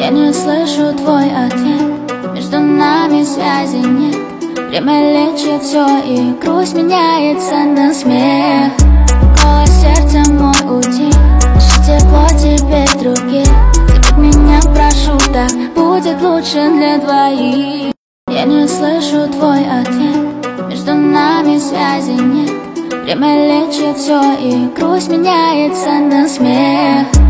Я не слышу твой ответ, между нами связи нет. Время лечит все, и грусть меняется на смех. Голос сердца мой утих, дыши тепло теперь других. Забудь меня, прошу, так будет лучше для двоих. Я не слышу твой ответ, между нами связи нет. Время лечит все, и грусть меняется на смех.